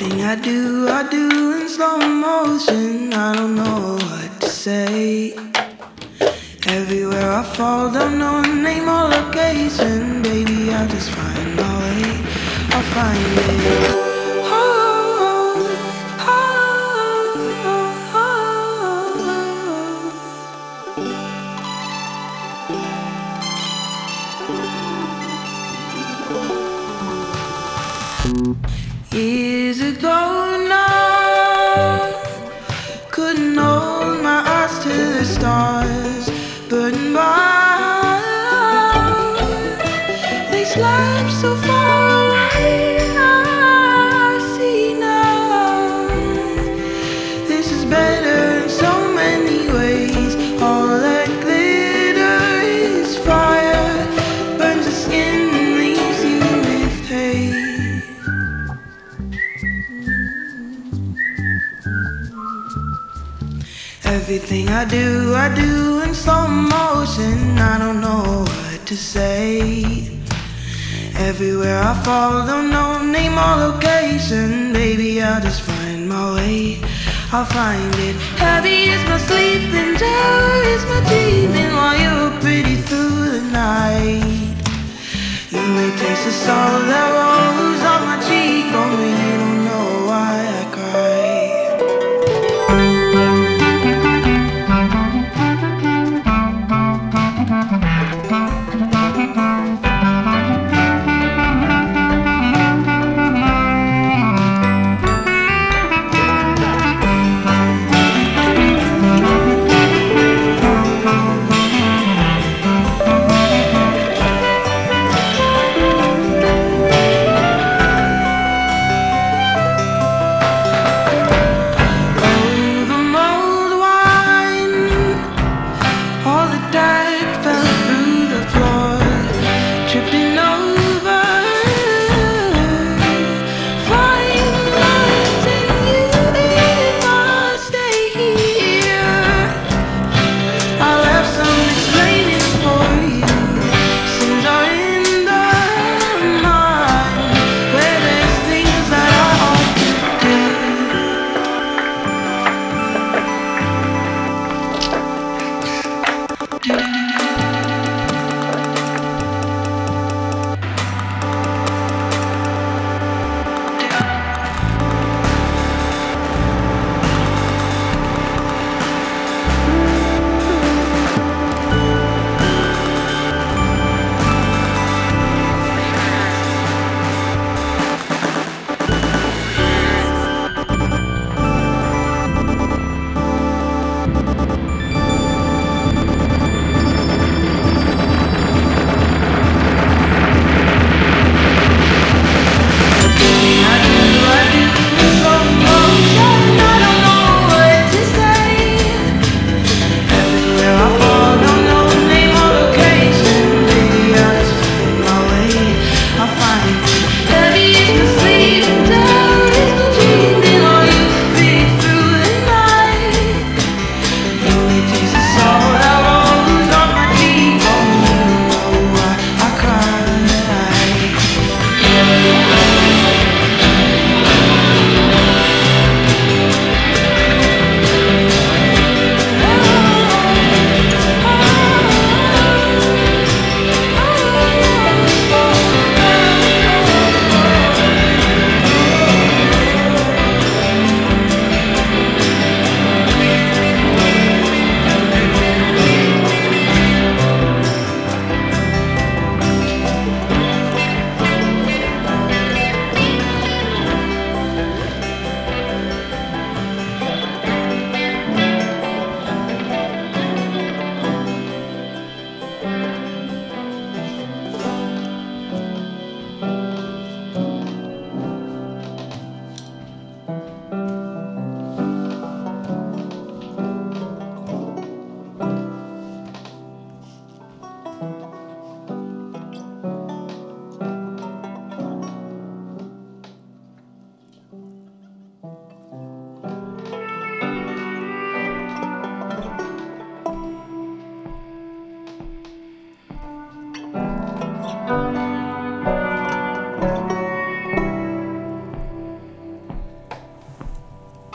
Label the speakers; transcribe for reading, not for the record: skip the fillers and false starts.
Speaker 1: I do in slow motion. I don't know what to say. Everywhere I fall, don't know name or location. Baby, I'll just find my way. I'll find it. Oh, years ago now, couldn't hold my eyes to the stars, burning by. They slept so far away. I see now. This is better in so many ways. All that glitter is fire, burns the skin and leaves you with hate. Everything I do in slow motion. I don't know what to say. Everywhere I fall, don't know name or location. Baby, I'll just find my way. I'll find it. Heavy is my sleeping, terror is my dreaming. While you're pretty through the night, you may taste the salt that rolls on my cheekbone, but you don't know why I cry.